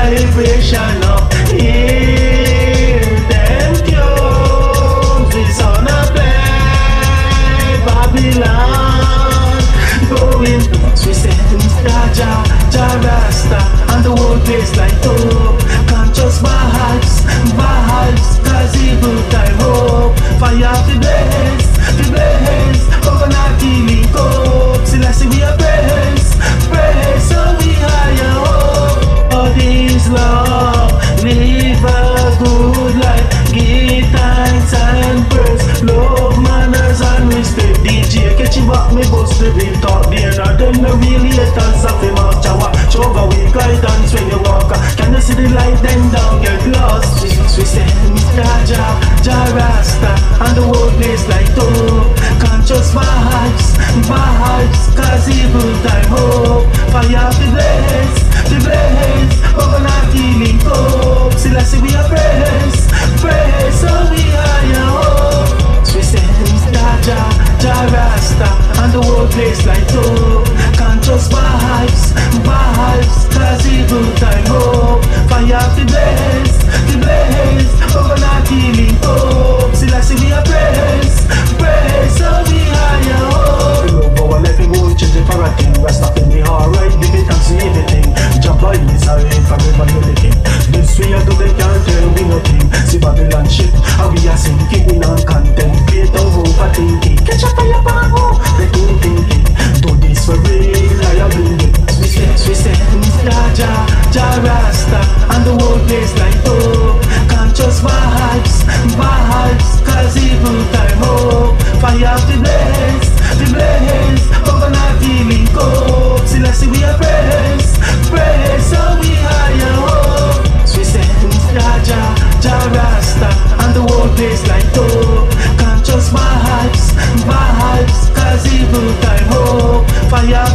vibration up. Hear them tunes, we sound a play Babylon. Going we say Jah, Jah Rasta, and the whole place light up. Conscious vibes, cause evil time hope. Fire to blaze, coconut healing coke. Still I see we a praise, so we higher hope. All this love, live a good life, give thanks and praise, love, manners and respect. DJ catch him back, me bust the beat talk there. Now them no really haters of him off Jawa. Show how we guidance when you walk. Can you see the light then down get lost? We send Jah Rasta, and the whole place light up. Conscious vibes, cause evil time hope. Fire to blaze, coconut healing coke. Still I see we a praise, so we higher hope. We send Jah Rasta, and the whole place light up. Conscious vibes, cause evil time hope. Fire to blaze, coconut healing coke. Still I see we a praise, so we higher hope. Love our life, we won't change it for a thing. Rasta in the alright, give it and see everything. Jabba is a reign forever, you're the king. This way I do, they can't tell we nothing. See Babylon shit, and we are sinking. We non contemplate of overthinking. Catch a fire pan home, they don't think it. Do this for real, I bring it. We say, Jah Rasta, and the whole place light up. Conscious vibes, cause evil time hope. Fire to blaze, coconut healing coke. Still I see we a praise, so we higher hope. We say, Jah Rasta, and the whole place light up. Conscious vibes, cause evil time hope. Fire